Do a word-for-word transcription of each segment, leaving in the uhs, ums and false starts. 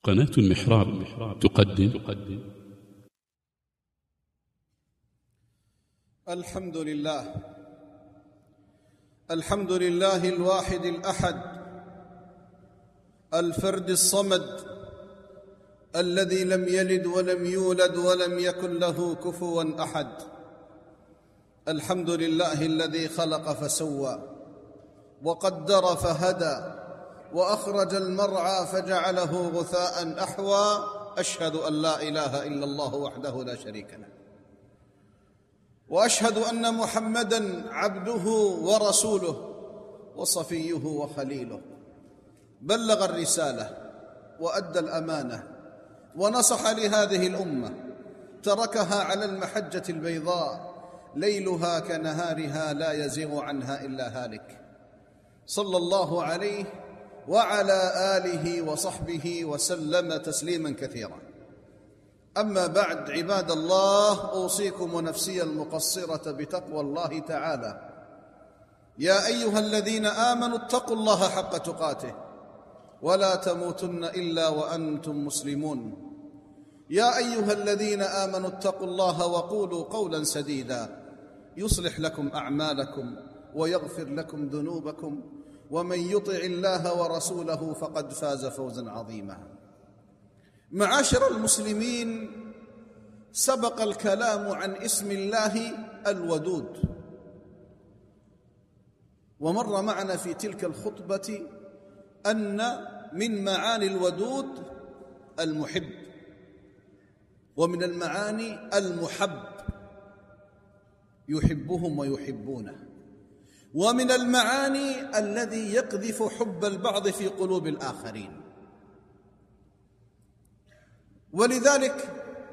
قناة المحراب تقدم الحمد لله الحمد لله الواحد الأحد الفرد الصمد الذي لم يلد ولم يولد ولم يكن له كفوا أحد. الحمد لله الذي خلق فسوى وقدر فهدى وأخرج المرعى فجعله غثاء أحوى. أشهد أن لا إله إلا الله وحده لا شريك له، وأشهد أن محمدًا عبده ورسوله وصفيه وخليله، بلغ الرسالة وأدى الأمانة ونصح لهذه الأمة، تركها على المحجة البيضاء ليلها كنهارها لا يزيغ عنها إلا هالك، صلى الله عليه وعلى آله وصحبه وسلم تسليما كثيرا. أما بعد، عباد الله، أوصيكم ونفسي المقصرة بتقوى الله تعالى. يا أيها الذين آمنوا اتقوا الله حق تقاته ولا تموتن إلا وأنتم مسلمون. يا أيها الذين آمنوا اتقوا الله وقولوا قولا سديدا يصلح لكم أعمالكم ويغفر لكم ذنوبكم، ومن يطع الله ورسوله فقد فاز فوزا عظيما. معاشر المسلمين، سبق الكلام عن اسم الله الودود، ومر معنا في تلك الخطبة أن من معاني الودود المحب، ومن المعاني المحب يحبهم ويحبونه، ومن المعاني الذي يقذف حب البعض في قلوب الآخرين. ولذلك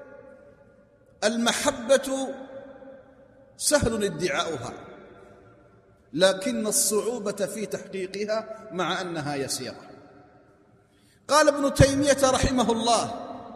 المحبة سهل ادعاؤها، لكن الصعوبة في تحقيقها مع أنها يسيرة. قال ابن تيمية رحمه الله: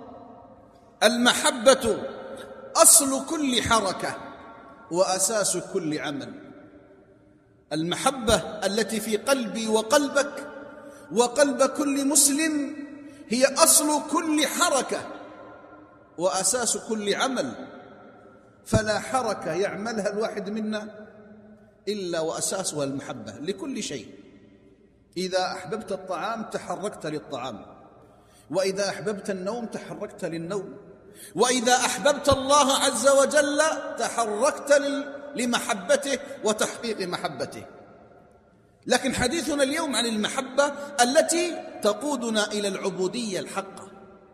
المحبة أصل كل حركة وأساس كل عمل. المحبة التي في قلبي وقلبك وقلب كل مسلم هي أصل كل حركة وأساس كل عمل، فلا حركة يعملها الواحد منا إلا وأساسها المحبة لكل شيء. إذا أحببت الطعام تحركت للطعام، وإذا أحببت النوم تحركت للنوم، وإذا أحببت الله عز وجل تحركت لمحبته وتحقيق محبته. لكن حديثنا اليوم عن المحبة التي تقودنا إلى العبودية الحقة.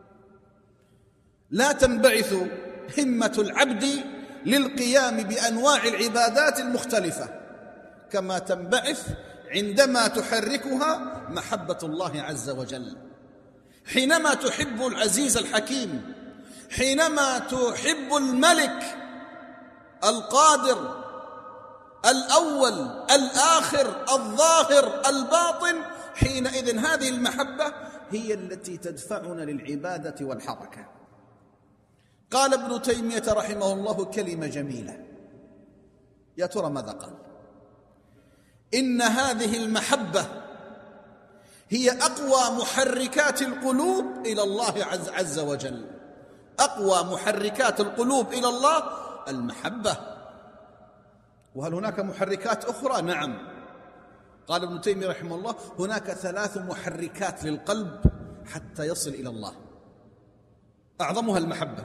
لا تنبعث همة العبد للقيام بأنواع العبادات المختلفة كما تنبعث عندما تحركها محبة الله عز وجل. حينما تحب العزيز الحكيم، حينما تحب الملك القادر الأول الآخر الظاهر الباطن، حينئذ هذه المحبة هي التي تدفعنا للعبادة والحركة. قال ابن تيمية رحمه الله كلمة جميلة، يا ترى ماذا قال؟ إن هذه المحبة هي أقوى محركات القلوب إلى الله عز, عز وجل. أقوى محركات القلوب إلى الله المحبة. وهل هناك محركات أخرى؟ نعم. قال ابن تيمية رحمه الله: هناك ثلاث محركات للقلب حتى يصل إلى الله، أعظمها المحبة،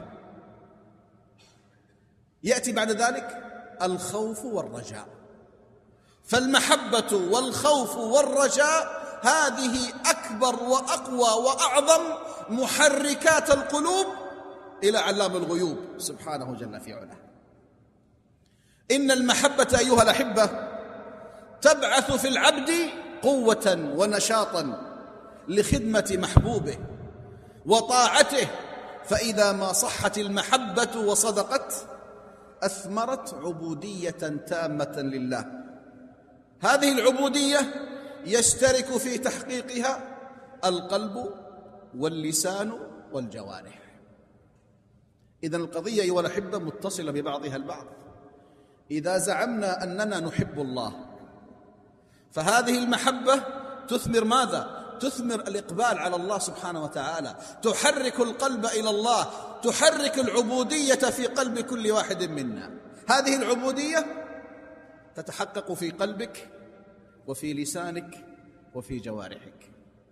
يأتي بعد ذلك الخوف والرجاء. فالمحبة والخوف والرجاء هذه أكبر وأقوى وأعظم محركات القلوب إلى علام الغيوب سبحانه جل في علاه. إن المحبة أيها الأحبة تبعث في العبد قوة ونشاطا لخدمة محبوبه وطاعته، فإذا ما صحت المحبة وصدقت أثمرت عبودية تامة لله. هذه العبودية يشترك في تحقيقها القلب واللسان والجوارح. إذن القضية أيها الأحبة متصلة ببعضها البعض. إذا زعمنا أننا نحب الله فهذه المحبة تثمر ماذا؟ تثمر الإقبال على الله سبحانه وتعالى، تحرك القلب إلى الله، تحرك العبودية في قلب كل واحد منا. هذه العبودية تتحقق في قلبك وفي لسانك وفي جوارحك.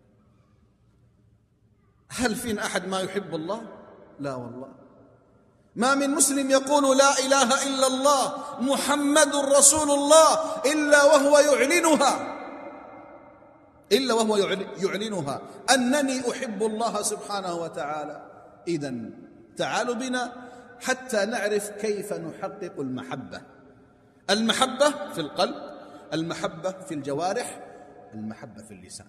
هل فينا أحد ما يحب الله؟ لا والله. ما من مسلم يقول لا إله إلا الله محمد رسول الله إلا وهو يعلنها إلا وهو يعلنها أنني أحب الله سبحانه وتعالى. إذن تعالوا بنا حتى نعرف كيف نحقق المحبة. المحبة في القلب، المحبة في الجوارح، المحبة في اللسان.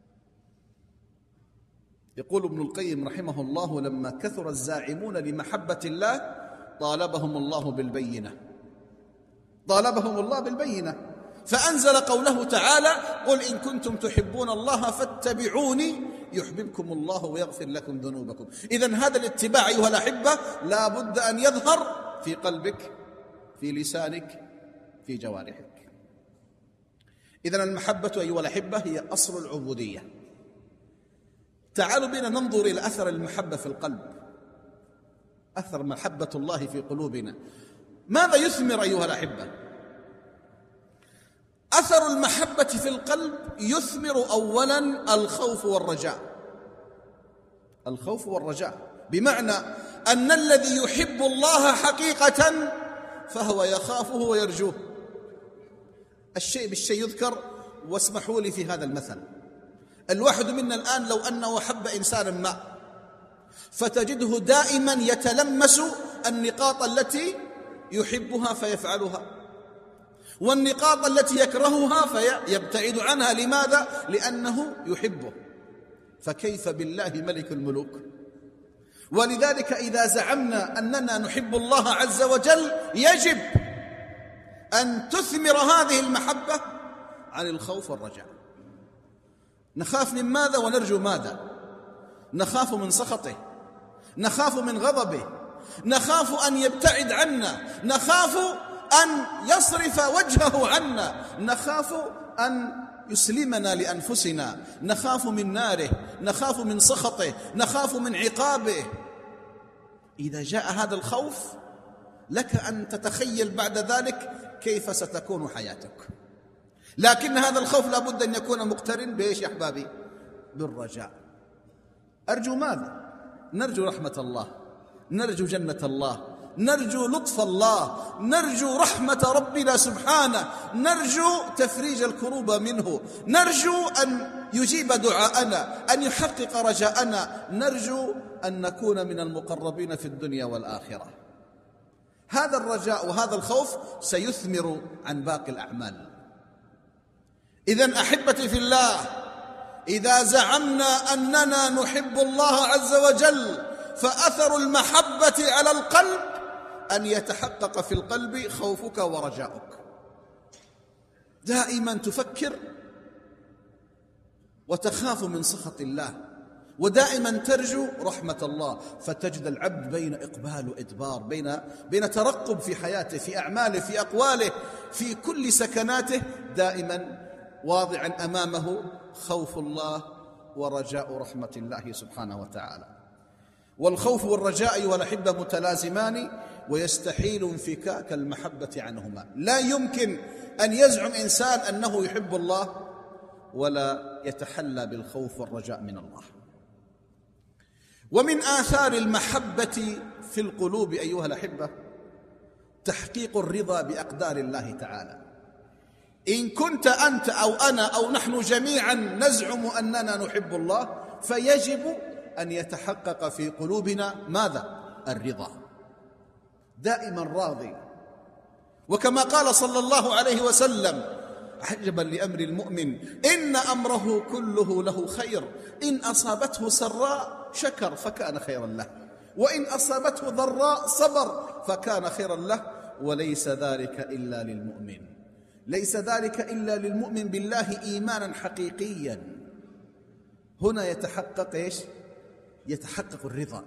يقول ابن القيم رحمه الله: لما كثر الزاعمون لمحبة الله طالبهم الله بالبينة طالبهم الله بالبينة فأنزل قوله تعالى: قل إن كنتم تحبون الله فاتبعوني يحببكم الله ويغفر لكم ذنوبكم. إذن هذا الاتباع أيها الأحبة لا بد أن يظهر في قلبك، في لسانك، في جوارحك. إذن المحبة أيها الأحبة هي أصل العبودية. تعالوا بنا ننظر إلى أثر المحبة في القلب، أثر محبة الله في قلوبنا. ماذا يثمر أيها الأحبة؟ أثر المحبة في القلب يثمر أولا الخوف والرجاء. الخوف والرجاء بمعنى أن الذي يحب الله حقيقة فهو يخافه ويرجوه. الشيء بالشيء يذكر، واسمحوا لي في هذا المثل. الواحد منا الآن لو أنه حب إنسانا ما فتجده دائما يتلمس النقاط التي يحبها فيفعلها، والنقاط التي يكرهها فيبتعد عنها. لماذا؟ لأنه يحبه. فكيف بالله ملك الملوك؟ ولذلك إذا زعمنا أننا نحب الله عز وجل يجب أن تثمر هذه المحبة عن الخوف والرجاء. نخاف من ماذا ونرجو ماذا؟ نخاف من سخطه، نخاف من غضبه، نخاف أن يبتعد عنا، نخاف أن يصرف وجهه عنا، نخاف أن يسلمنا لأنفسنا، نخاف من ناره، نخاف من سخطه، نخاف من عقابه. إذا جاء هذا الخوف لك أن تتخيل بعد ذلك كيف ستكون حياتك. لكن هذا الخوف لابد أن يكون مقترن بإيش يا أحبابي؟ بالرجاء. أرجو ماذا؟ نرجو رحمة الله، نرجو جنة الله، نرجو لطف الله، نرجو رحمة ربنا سبحانه، نرجو تفريج الكروب منه، نرجو أن يجيب دعاءنا، أن يحقق رجاءنا، نرجو أن نكون من المقربين في الدنيا والآخرة. هذا الرجاء وهذا الخوف سيثمر عن باقي الأعمال. إذن أحبتي في الله، إذا زعمنا أننا نحب الله عز وجل فأثر المحبة على القلب أن يتحقق في القلب خوفك ورجاؤك. دائما تفكر وتخاف من سخط الله، ودائما ترجو رحمة الله، فتجد العبد بين إقبال وإدبار، بين بين ترقب في حياته، في أعماله، في أقواله، في كل سكناته، دائما واضعا أمامه خوف الله ورجاء رحمة الله سبحانه وتعالى. والخوف والرجاء أيها الأحبة متلازمان، ويستحيل انفكاك المحبة عنهما. لا يمكن أن يزعم إنسان أنه يحب الله ولا يتحلى بالخوف والرجاء من الله. ومن آثار المحبة في القلوب أيها الأحبة تحقيق الرضا بأقدار الله تعالى. إن كنت أنت أو أنا أو نحن جميعا نزعم أننا نحب الله، فيجب أن يتحقق في قلوبنا ماذا؟ الرضا. دائما راضي. وكما قال صلى الله عليه وسلم: عجبا لأمر المؤمن إن أمره كله له خير، إن أصابته سراء شكر فكان خيرا له، وإن أصابته ضراء صبر فكان خيرا له، وليس ذلك إلا للمؤمن. ليس ذلك إلا للمؤمن بالله إيمانا حقيقيا. هنا يتحقق إيش؟ يتحقق الرضا.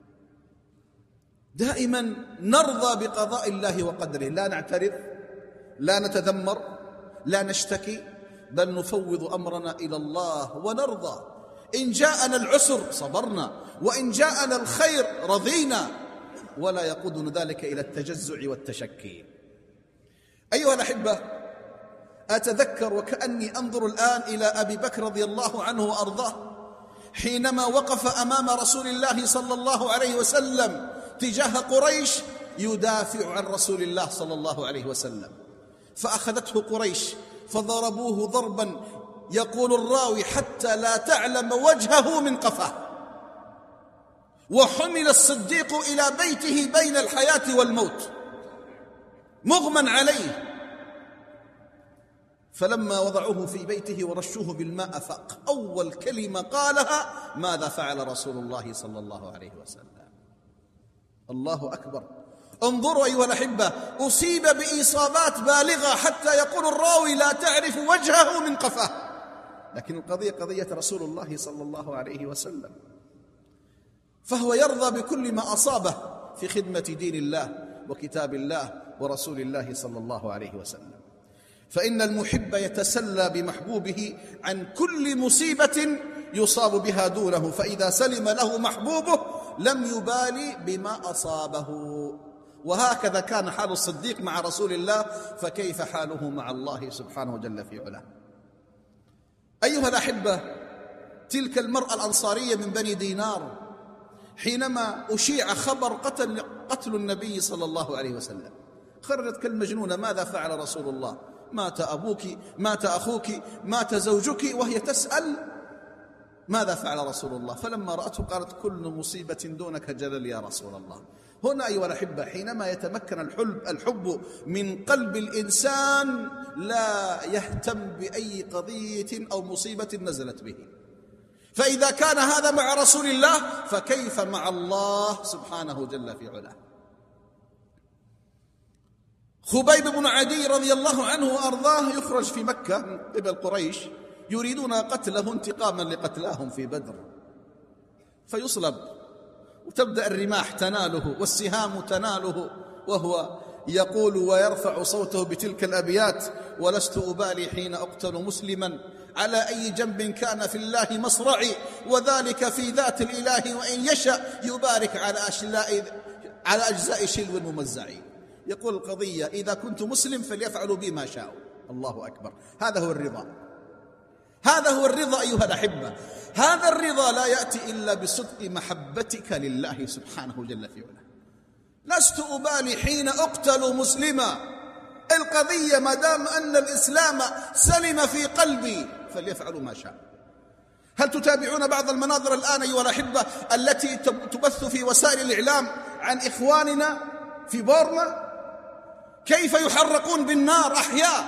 دائما نرضى بقضاء الله وقدره، لا نعترض، لا نتذمر، لا نشتكي، بل نفوض أمرنا إلى الله ونرضى. إن جاءنا العسر صبرنا، وإن جاءنا الخير رضينا، ولا يقودنا ذلك إلى التجزع والتشكي. أيها الأحبة، أتذكر وكأني أنظر الآن إلى أبي بكر رضي الله عنه وأرضاه حينما وقف أمام رسول الله صلى الله عليه وسلم تجاه قريش يدافع عن رسول الله صلى الله عليه وسلم، فأخذته قريش فضربوه ضربا يقول الراوي حتى لا تعلم وجهه من قفاه، وحمل الصديق إلى بيته بين الحياة والموت مغمى عليه، فلما وضعوه في بيته ورشوه بالماء أفاق. أول كلمة قالها: ماذا فعل رسول الله صلى الله عليه وسلم؟ الله أكبر. انظروا أيها الأحبة، أصيب بإصابات بالغة حتى يقول الراوي لا تعرف وجهه من قفاه، لكن القضية قضية رسول الله صلى الله عليه وسلم، فهو يرضى بكل ما أصابه في خدمة دين الله وكتاب الله ورسول الله صلى الله عليه وسلم. فإن المحب يتسلى بمحبوبه عن كل مصيبة يصاب بها دونه، فإذا سلم له محبوبه لم يبالي بما أصابه. وهكذا كان حال الصديق مع رسول الله، فكيف حاله مع الله سبحانه جل في علاه؟ أيها الأحبة، تلك المرأة الأنصارية من بني دينار حينما أشيع خبر قتل, قتل النبي صلى الله عليه وسلم خرجت كالمجنونة: ماذا فعل رسول الله؟ مات أبوك، مات أخوك، مات زوجك، وهي تسأل ماذا فعل رسول الله. فلما رأته قالت: كل مصيبة دونك جلل يا رسول الله. هنا أيها الأحبة حينما يتمكن الحب, الحب من قلب الإنسان لا يهتم بأي قضية أو مصيبة نزلت به، فإذا كان هذا مع رسول الله فكيف مع الله سبحانه جل في علاه؟ خبيب بن عدي رضي الله عنه وأرضاه يخرج في مكة من قبل قريش يريدون قتله انتقاما لقتلاهم في بدر، فيصلب وتبدأ الرماح تناله والسهام تناله، وهو يقول ويرفع صوته بتلك الأبيات: ولست أبالي حين أقتل مسلما على أي جنب كان في الله مصرعي، وذلك في ذات الإله وإن يشأ يبارك على أشلاء على أجزاء شلو ممزعي. يقول القضية: إذا كنت مسلم فليفعلوا بي ما شاءوا. الله أكبر. هذا هو الرضا، هذا هو الرضا أيها الأحبة. هذا الرضا لا يأتي إلا بصدق محبتك لله سبحانه جل في علاه. لست أبالي حين أقتل مسلما، القضية ما دام أن الإسلام سلم في قلبي فليفعلوا ما شاء. هل تتابعون بعض المناظر الآن أيها الأحبة التي تبث في وسائل الإعلام عن إخواننا في بورما؟ كيف يحرقون بالنار أحياء،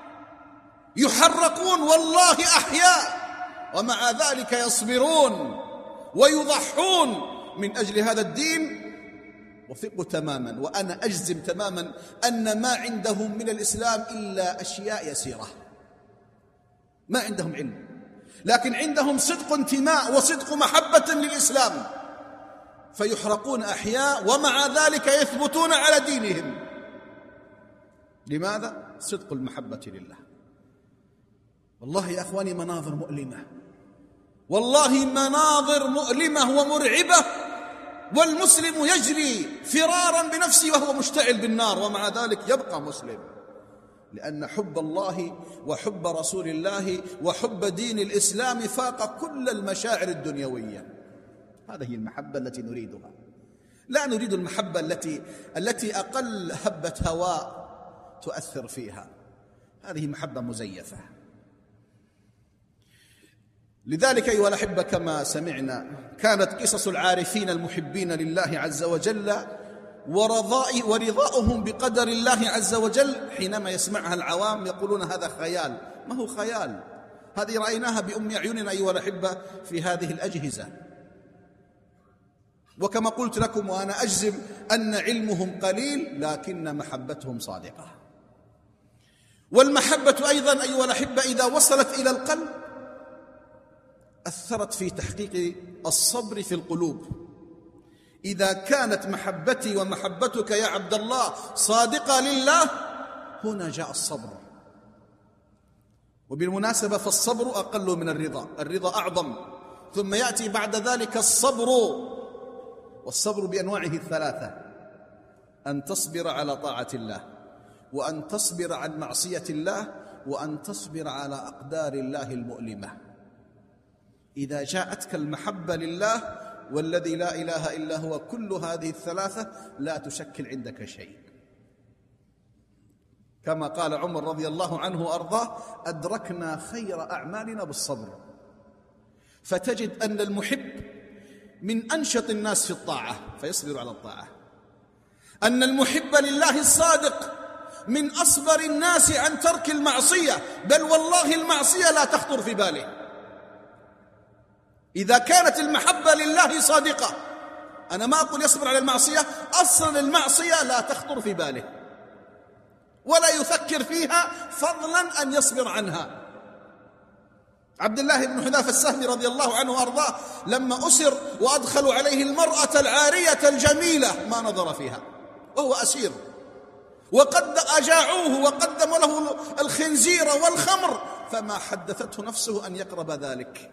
يحرقون والله أحياء، ومع ذلك يصبرون ويضحون من أجل هذا الدين. وثقوا تماما وأنا أجزم تماما أن ما عندهم من الإسلام إلا أشياء يسيرة، ما عندهم علم، لكن عندهم صدق انتماء وصدق محبة للإسلام، فيحرقون أحياء ومع ذلك يثبتون على دينهم. لماذا؟ صدق المحبة لله. والله يا أخواني مناظر مؤلمة، والله مناظر مؤلمة ومرعبة، والمسلم يجري فرارا بنفسه وهو مشتعل بالنار، ومع ذلك يبقى مسلم، لأن حب الله وحب رسول الله وحب دين الإسلام فاق كل المشاعر الدنيوية. هذه المحبة التي نريدها، لا نريد المحبة التي التي أقل هبة هواء تؤثر فيها، هذه محبة مزيفة. لذلك أيها الأحبة كما سمعنا كانت قصص العارفين المحبين لله عز وجل ورضاء ورضاؤهم بقدر الله عز وجل حينما يسمعها العوام يقولون هذا خيال. ما هو خيال، هذه رأيناها بأم أعيننا أيها الأحبة في هذه الأجهزة. وكما قلت لكم وأنا أجزم أن علمهم قليل لكن محبتهم صادقة. والمحبة أيضا أيها الأحبة إذا وصلت إلى القلب أثرت في تحقيق الصبر في القلوب. إذا كانت محبتي ومحبتك يا عبد الله صادقة لله هنا جاء الصبر. وبالمناسبة فالصبر أقل من الرضا، الرضا أعظم، ثم يأتي بعد ذلك الصبر، والصبر بأنواعه الثلاثة: أن تصبر على طاعة الله، وأن تصبر عن معصية الله، وأن تصبر على أقدار الله المؤلمة. إذا جاءتك المحبة لله والذي لا إله إلا هو كل هذه الثلاثة لا تشكل عندك شيء. كما قال عمر رضي الله عنه وأرضاه: أدركنا خير أعمالنا بالصبر. فتجد أن المحب من أنشط الناس في الطاعة فيصبر على الطاعة، أن المحب لله الصادق من أصبر الناس عن ترك المعصية، بل والله المعصية لا تخطر في باله. إذا كانت المحبة لله صادقة، أنا ما أقول يصبر على المعصية، أصلا المعصية لا تخطر في باله ولا يفكر فيها، فضلا أن يصبر عنها. عبد الله بن حذافة السهمي رضي الله عنه وأرضاه لما أسر وأدخلوا عليه المرأة العارية الجميلة ما نظر فيها وهو أسير، وقد أجاعوه وقدموا له الخنزير والخمر، فما حدثته نفسه أن يقرب ذلك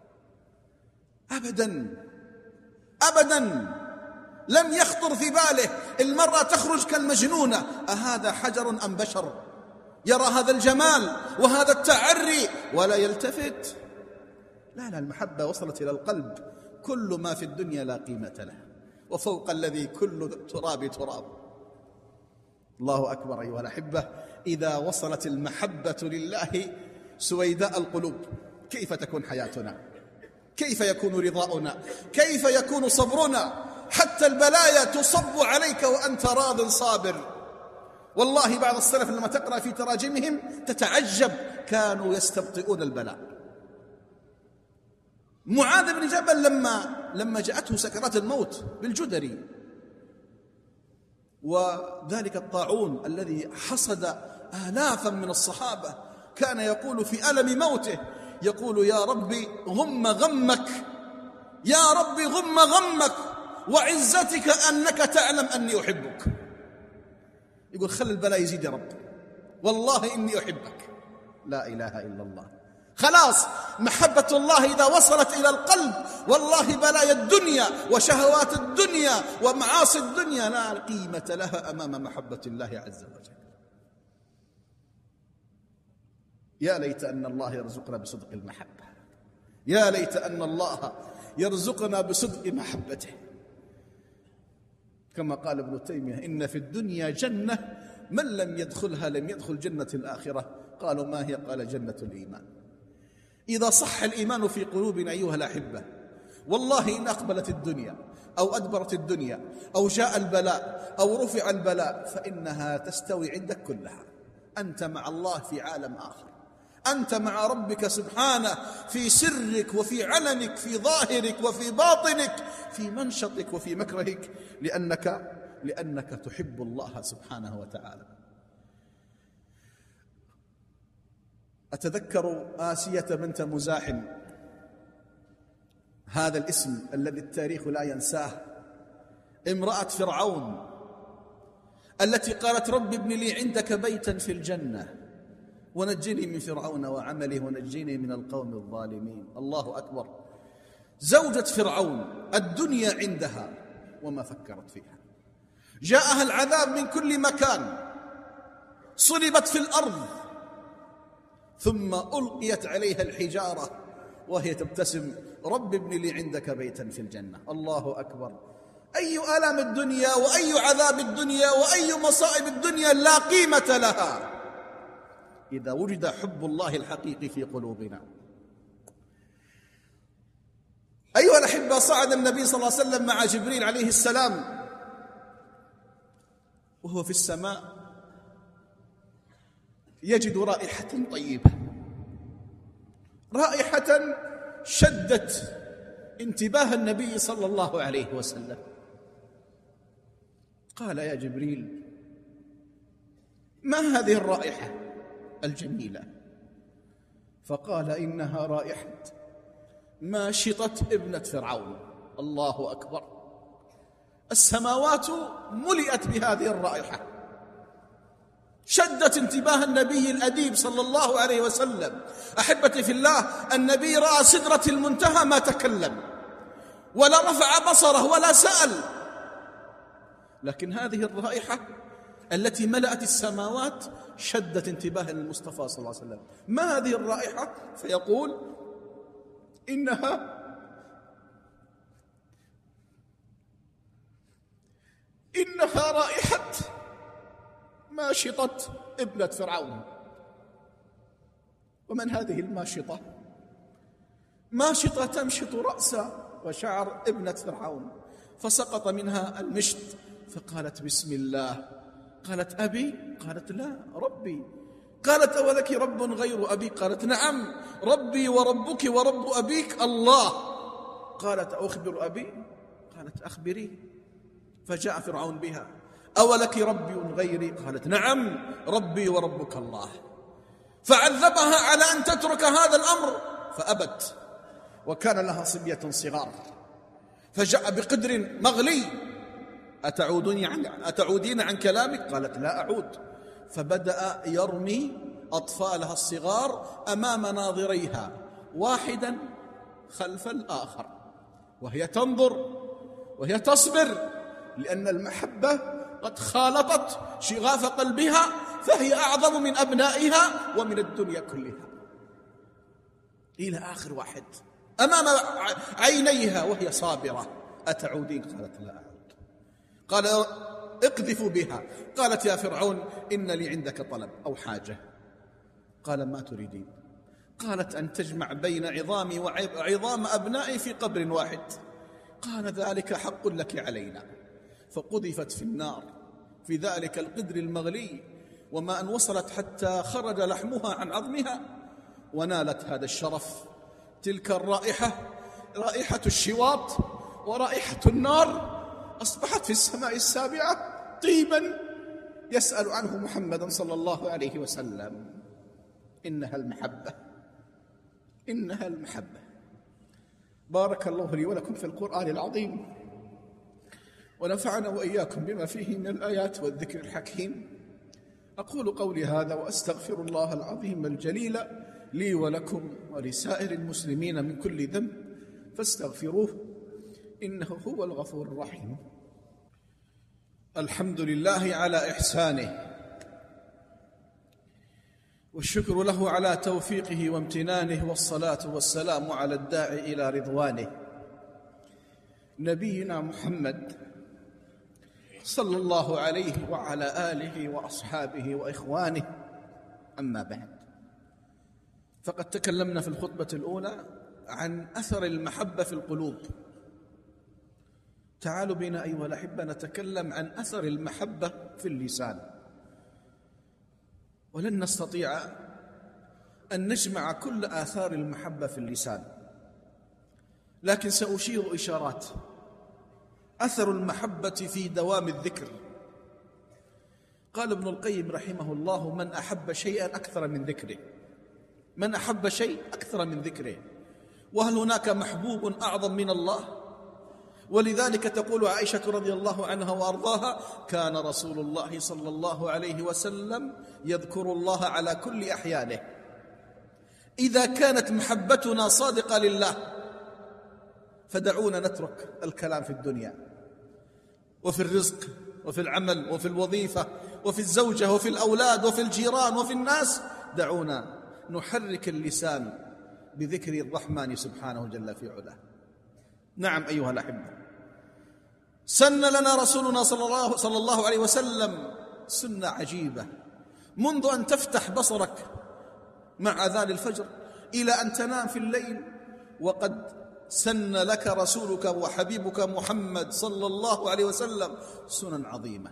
أبدا أبدا. لم يخطر في باله. المرأة تخرج كالمجنونة، أهذا حجر أم بشر؟ يرى هذا الجمال وهذا التعري ولا يلتفت. لا لا، المحبة وصلت إلى القلب. كل ما في الدنيا لا قيمة له، وفوق الذي كل تراب تراب. الله أكبر أيها الأحبة. إذا وصلت المحبة لله سويداء القلوب، كيف تكون حياتنا؟ كيف يكون رضاؤنا؟ كيف يكون صبرنا؟ حتى البلايا تصب عليك وأنت راض صابر. والله بعض السلف لما تقرأ في تراجمهم تتعجب، كانوا يستبطئون البلاء. معاذ بن جبل لما لما جاءته سكرات الموت بالجدري، وذلك الطاعون الذي حصد آلافا من الصحابة، كان يقول في ألم موته، يقول: يا ربي غم غمك، يا ربي غم غمك، وعزتك أنك تعلم أني أحبك. يقول: خل البلاء يزيد يا رب، والله إني أحبك. لا إله إلا الله. خلاص، محبة الله إذا وصلت إلى القلب، والله بلايا الدنيا وشهوات الدنيا ومعاصي الدنيا لا قيمة لها أمام محبة الله عز وجل. يا ليت أن الله يرزقنا بصدق المحبة، يا ليت أن الله يرزقنا بصدق محبته. كما قال ابن تيمية: إن في الدنيا جنة من لم يدخلها لم يدخل جنة الآخرة. قالوا: ما هي؟ قال: جنة الإيمان. إذا صح الإيمان في قلوبنا أيها الأحبة، والله إن أقبلت الدنيا أو أدبرت الدنيا أو جاء البلاء أو رفع البلاء، فإنها تستوي عندك كلها. أنت مع الله في عالم آخر، أنت مع ربك سبحانه في سرك وفي علنك، في ظاهرك وفي باطنك، في منشطك وفي مكرهك، لأنك لأنك تحب الله سبحانه وتعالى. أتذكر آسية بنت مزاحم، هذا الاسم الذي التاريخ لا ينساه، امرأة فرعون التي قالت: رب ابن لي عندك بيتا في الجنة ونجني من فرعون وعمله ونجني من القوم الظالمين. الله أكبر. زوجة فرعون الدنيا عندها وما فكرت فيها، جاءها العذاب من كل مكان، صلبت في الأرض، ثم ألقيت عليها الحجارة وهي تبتسم: رب ابن لي عندك بيتا في الجنة. الله أكبر. أي آلام الدنيا وأي عذاب الدنيا وأي مصائب الدنيا لا قيمة لها إذا وجد حب الله الحقيقي في قلوبنا. أيها الأحبة، صعد النبي صلى الله عليه وسلم مع جبريل عليه السلام وهو في السماء، يجد رائحة طيبة، رائحة شدت انتباه النبي صلى الله عليه وسلم. قال: يا جبريل، ما هذه الرائحة الجميلة؟ فقال: إنها رائحة ماشطة ابنة فرعون. الله أكبر. السماوات ملئت بهذه الرائحة، شدت انتباه النبي الأديب صلى الله عليه وسلم. أحبتي في الله، النبي رأى سدرة المنتهى ما تكلم ولا رفع بصره ولا سأل، لكن هذه الرائحة التي ملأت السماوات شدت انتباه المصطفى صلى الله عليه وسلم. ما هذه الرائحة؟ فيقول إنها إنها رائحة ماشطة ابنة فرعون. ومن هذه الماشطة؟ ماشطة تمشط رأس وشعر ابنة فرعون، فسقط منها المشط، فقالت بسم الله. قالت أبي؟ قالت لا، ربي. قالت أولك رب غير أبي؟ قالت نعم، ربي وربك ورب أبيك الله. قالت أخبر أبي؟ قالت أخبري. فجاء فرعون بها. أولك ربي غيري؟ قالت نعم، ربي وربك الله. فعذبها على أن تترك هذا الأمر فأبت، وكان لها صبية صغار، فجاء بقدر مغلي. أتعودين عن, أتعودين عن كلامك؟ قالت لا أعود. فبدأ يرمي أطفالها الصغار أمام ناظريها واحدا خلف الآخر، وهي تنظر وهي تصبر، لأن المحبة قد خالطت شغاف قلبها، فهي أعظم من أبنائها ومن الدنيا كلها. إلى آخر واحد أمام عينيها وهي صابرة. أتعودين؟ قالت لا أعود. قال اقذفوا بها. قالت يا فرعون إن لي عندك طلب أو حاجة. قال ما تريدين؟ قالت أن تجمع بين عظامي وعظام أبنائي في قبر واحد. قال ذلك حق لك علينا. فقذفت في النار في ذلك القدر المغلي، وما أن وصلت حتى خرج لحمها عن عظمها، ونالت هذا الشرف. تلك الرائحة رائحة الشواط ورائحة النار أصبحت في السماء السابعة طيبا يسأل عنه محمدا صلى الله عليه وسلم. إنها المحبة، إنها المحبة. بارك الله لي ولكم في القرآن العظيم، ونفعنا وإياكم بما فيه من الآيات والذكر الحكيم. أقول قولي هذا وأستغفر الله العظيم الجليل لي ولكم ولسائر المسلمين من كل ذنب، فاستغفروه إنه هو الغفور الرحيم. الحمد لله على إحسانه، والشكر له على توفيقه وامتنانه، والصلاة والسلام على الداعي إلى رضوانه نبينا محمد صلى الله عليه وعلى آله وأصحابه وإخوانه. أما بعد، فقد تكلمنا في الخطبة الأولى عن أثر المحبة في القلوب. تعالوا بنا أيها الأحبة نتكلم عن أثر المحبة في اللسان. ولن نستطيع أن نجمع كل آثار المحبة في اللسان، لكن سأشير إشارات. أثر المحبة في دوام الذكر. قال ابن القيم رحمه الله: من أحب شيئا أكثر من ذكره. من أحب شيء أكثر من ذكره. وهل هناك محبوب أعظم من الله؟ ولذلك تقول عائشة رضي الله عنها وأرضاها: كان رسول الله صلى الله عليه وسلم يذكر الله على كل أحيانه. إذا كانت محبتنا صادقة لله فدعونا نترك الكلام في الدنيا وفي الرزق وفي العمل وفي الوظيفة وفي الزوجة وفي الأولاد وفي الجيران وفي الناس. دعونا نحرك اللسان بذكر الرحمن سبحانه جل في علاه. نعم أيها الأحبة، سن لنا رسولنا صلى الله, صلى الله عليه وسلم سنة عجيبة. منذ أن تفتح بصرك مع أذان الفجر إلى أن تنام في الليل، وقد سن لك رسولك وحبيبك محمد صلى الله عليه وسلم سنن عظيمة.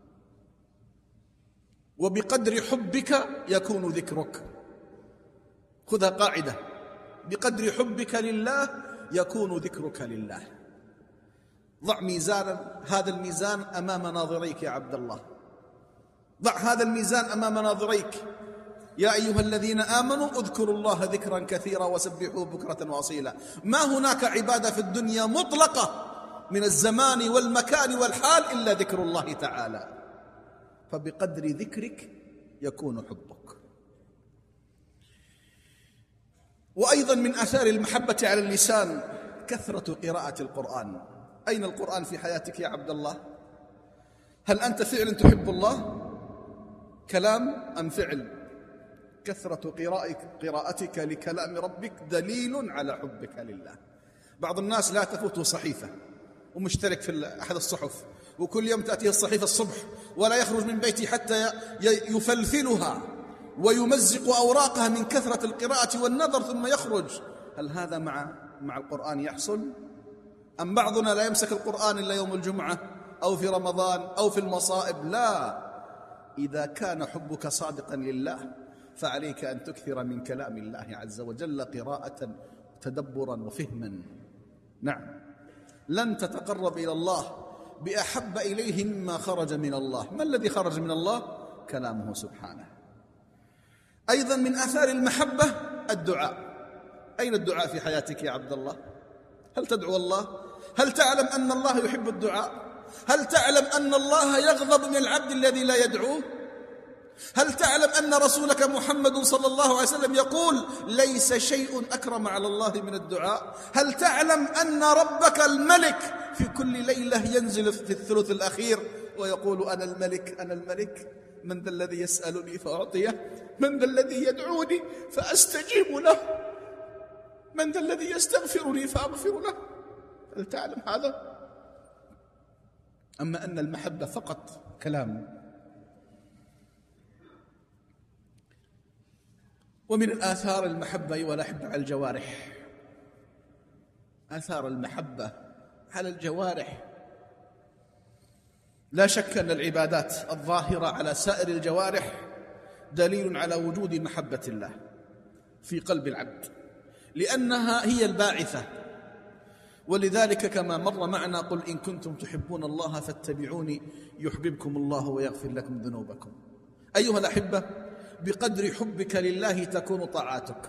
وبقدر حبك يكون ذكرك. خذها قاعدة: بقدر حبك لله يكون ذكرك لله. ضع ميزانا، هذا الميزان أمام ناظريك يا عبد الله. ضع هذا الميزان أمام ناظريك. يا أيها الذين آمنوا اذكروا الله ذكرا كثيرا وسبحوه بكرة وأصيلا. ما هناك عبادة في الدنيا مطلقة من الزمان والمكان والحال إلا ذكر الله تعالى. فبقدر ذكرك يكون حبك. وأيضا من آثار المحبة على اللسان كثرة قراءة القرآن. أين القرآن في حياتك يا عبد الله؟ هل أنت فعلا تحب الله؟ كلام أم فعل؟ كثرة قراءتك لكلام ربك دليل على حبك لله. بعض الناس لا تفوته صحيفة ومشترك في أحد الصحف، وكل يوم تأتيه الصحيفة الصبح ولا يخرج من بيته حتى يفلفلها ويمزق أوراقها من كثرة القراءة والنظر ثم يخرج. هل هذا مع مع القرآن يحصل؟ أم بعضنا لا يمسك القرآن إلا يوم الجمعة أو في رمضان أو في المصائب؟ لا، إذا كان حبك صادقا لله فعليك أن تكثر من كلام الله عز وجل قراءة تدبرا وفهما. نعم، لن تتقرب إلى الله بأحب إليه مما خرج من الله. ما الذي خرج من الله؟ كلامه سبحانه. أيضا من آثار المحبة الدعاء. أين الدعاء في حياتك يا عبد الله؟ هل تدعو الله؟ هل تعلم أن الله يحب الدعاء؟ هل تعلم أن الله يغضب من العبد الذي لا يدعوه؟ هل تعلم أن رسولك محمد صلى الله عليه وسلم يقول ليس شيء أكرم على الله من الدعاء؟ هل تعلم أن ربك الملك في كل ليلة ينزل في الثلث الأخير ويقول أنا الملك أنا الملك؟ من ذا الذي يسألني فأعطيه؟ من ذا الذي يدعوني فأستجيب له؟ من ذا الذي يستغفرني فأغفر له؟ هل تعلم هذا؟ أما أن المحبة فقط كلام. ومن الآثار المحبة أيها الأحبة على الجوارح. آثار المحبة على الجوارح، لا شك أن العبادات الظاهرة على سائر الجوارح دليل على وجود محبة الله في قلب العبد، لأنها هي الباعثة. ولذلك كما مر معنا قل إن كنتم تحبون الله فاتبعوني يحببكم الله ويغفر لكم ذنوبكم. أيها الأحبة، بقدر حبك لله تكون طاعاتك،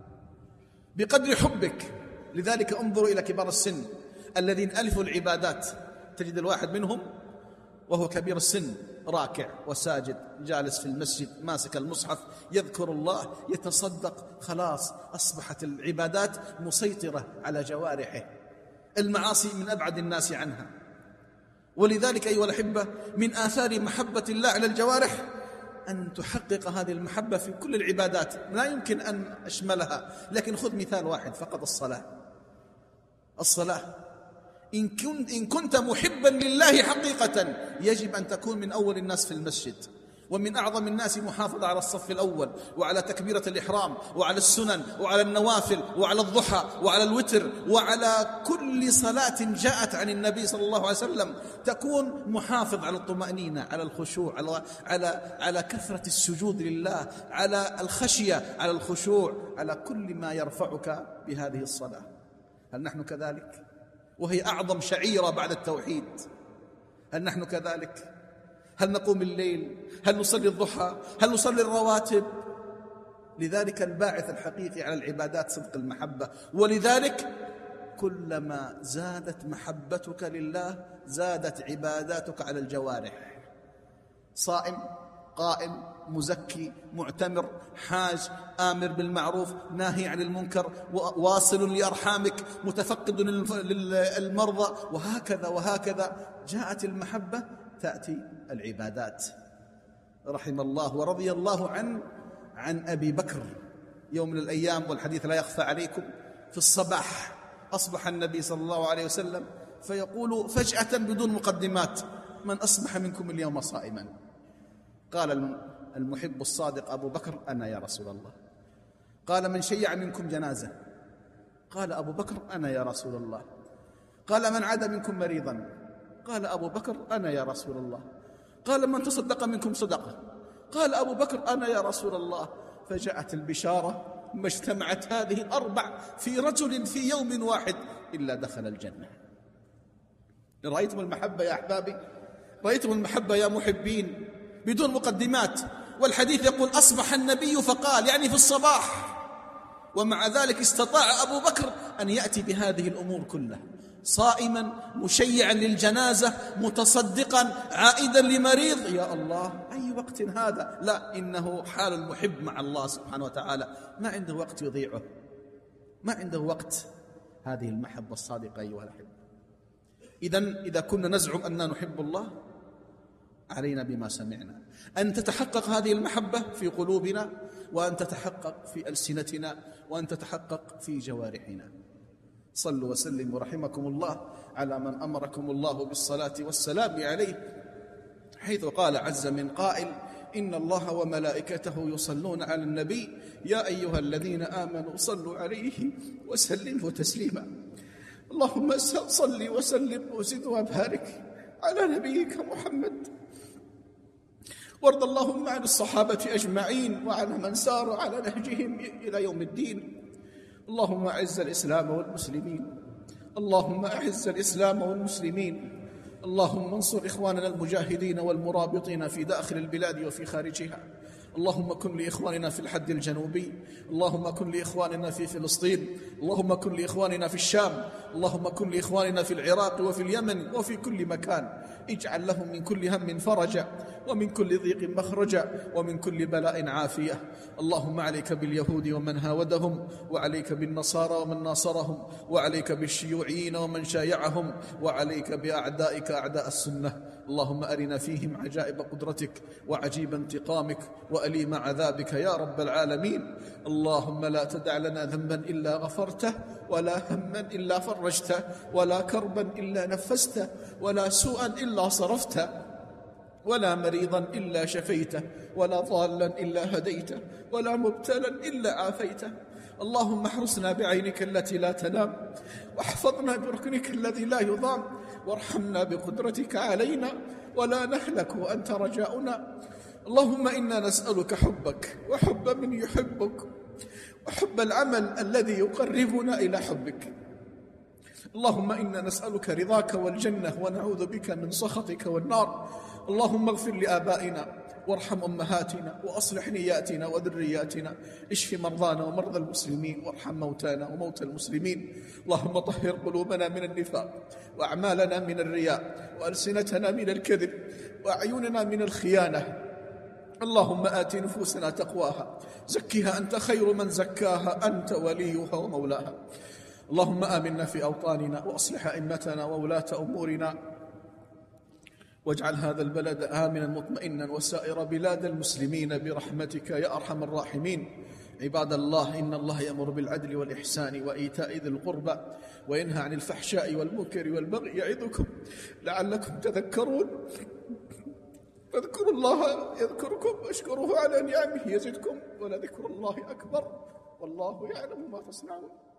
بقدر حبك. لذلك انظروا إلى كبار السن الذين ألفوا العبادات، تجد الواحد منهم وهو كبير السن راكع وساجد جالس في المسجد ماسك المصحف يذكر الله يتصدق، خلاص أصبحت العبادات مسيطرة على جوارحه، المعاصي من أبعد الناس عنها. ولذلك أيها الأحبة من آثار محبة الله على الجوارح أن تحقق هذه المحبة في كل العبادات، لا يمكن أن أشملها، لكن خذ مثال واحد فقط، الصلاة. الصلاة إن كنت, إن كنت محبا لله حقيقة يجب أن تكون من أول الناس في المسجد، ومن أعظم الناس محافظة على الصف الأول وعلى تكبيرة الإحرام وعلى السنن وعلى النوافل وعلى الضحى وعلى الوتر وعلى كل صلاة جاءت عن النبي صلى الله عليه وسلم. تكون محافظ على الطمأنينة، على الخشوع، على, على, على كثرة السجود لله، على الخشية، على الخشوع، على كل ما يرفعك بهذه الصلاة. هل نحن كذلك؟ وهي أعظم شعيرة بعد التوحيد. هل نحن كذلك؟ هل نقوم الليل؟ هل نصلي الضحى؟ هل نصلي الرواتب؟ لذلك الباعث الحقيقي على العبادات صدق المحبة. ولذلك كلما زادت محبتك لله زادت عباداتك على الجوارح. صائم، قائم، مزكي، معتمر، حاج، آمر بالمعروف، ناهي عن المنكر، واصل لأرحامك، متفقد للمرضى، وهكذا وهكذا. جاءت المحبة تأتي العبادات. رحم الله ورضي الله عن عن أبي بكر يوم من الأيام، والحديث لا يخفى عليكم، في الصباح أصبح النبي صلى الله عليه وسلم فيقول فجأة بدون مقدمات: من أصبح منكم اليوم صائما؟ قال المحب الصادق أبو بكر: أنا يا رسول الله. قال: من شيع منكم جنازة؟ قال أبو بكر: أنا يا رسول الله. قال: من عاد منكم مريضا؟ قال أبو بكر: أنا يا رسول الله. قال: من تصدق منكم صدقة؟ قال أبو بكر: أنا يا رسول الله. فجاءت البشارة: ما اجتمعت هذه الأربع في رجل في يوم واحد إلا دخل الجنة. رأيتم المحبة يا أحبابي؟ رأيتم المحبة يا محبين؟ بدون مقدمات. والحديث يقول: أصبح النبي فقال، يعني في الصباح، ومع ذلك استطاع أبو بكر أن يأتي بهذه الأمور كلها. صائما مشيعا للجنازة متصدقا عائدا لمريض، يا الله أي وقت هذا؟ لا، إنه حال المحب مع الله سبحانه وتعالى، ما عنده وقت يضيعه، ما عنده وقت. هذه المحبة الصادقة أيها الأحبة. إذن إذا كنا نزعم أننا نحب الله علينا بما سمعنا أن تتحقق هذه المحبة في قلوبنا، وأن تتحقق في ألسنتنا، وأن تتحقق في جوارحنا. صلوا وسلموا رحمكم الله على من أمركم الله بالصلاة والسلام عليه، حيث قال عز من قائل: إن الله وملائكته يصلون على النبي يا أيها الذين آمنوا صلوا عليه وسلموا تسليما. اللهم صل وسلم وزد وبارك على نبيك محمد، وارض اللهم عن الصحابة أجمعين وعلى من ساروا على نهجهم إلى يوم الدين. اللهم أعز الإسلام والمسلمين، اللهم أعز الإسلام والمسلمين، اللهم انصر إخواننا المجاهدين والمرابطين في داخل البلاد وفي خارجها. اللهم كن لإخواننا في الحد الجنوبي، اللهم كن لإخواننا في فلسطين، اللهم كن لإخواننا في الشام، اللهم كن لإخواننا في العراق وفي اليمن وفي كل مكان. اجعل لهم من كل هم فرجا، ومن كل ضيق مخرجا، ومن كل بلاء عافية. اللهم عليك باليهود ومن هاودهم، وعليك بالنصارى ومن ناصرهم، وعليك بالشيوعيين ومن شايعهم، وعليك بأعدائك أعداء السنة. اللهم أرنا فيهم عجائب قدرتك وعجيب انتقامك وأليم عذابك يا رب العالمين. اللهم لا تدع لنا ذنبا إلا غفرته، ولا هما إلا فرجته، ولا كربا إلا نفسته، ولا سوءا إلا صرفته، ولا مريضا إلا شفيته، ولا ضالا إلا هديته، ولا مبتلا إلا عافيته. اللهم احرسنا بعينك التي لا تنام، واحفظنا بركنك الذي لا يضام، وارحمنا بقدرتك علينا ولا نهلك وأنت رجاؤنا. اللهم إنا نسألك حبك وحب من يحبك، وحب العمل الذي يقربنا إلى حبك. اللهم إنا نسألك رضاك والجنة، ونعوذ بك من سخطك والنار. اللهم اغفر لآبائنا وارحم أمهاتنا، وأصلح نياتنا وذرياتنا، اشف مرضانا ومرضى المسلمين، وارحم موتانا وموتى المسلمين. اللهم طهر قلوبنا من النفاق، وأعمالنا من الرياء، وألسنتنا من الكذب، وأعيننا من الخيانة. اللهم آت نفوسنا تقواها، زكها أنت خير من زكاها، أنت وليها ومولاها. اللهم آمنا في أوطاننا، وأصلح أئمتنا وولاة أمورنا، واجعل هذا البلد آمنا مطمئنا وسائر بلاد المسلمين برحمتك يا أرحم الراحمين. عباد الله، إن الله يأمر بالعدل والإحسان وإيتاء ذي القربى، وينهى عن الفحشاء والمنكر والبغي، يعظكم لعلكم تذكرون. فاذكروا الله يذكركم، واشكروه على نعمه يزدكم، ولذكر الله أكبر، والله يعلم ما تصنعون.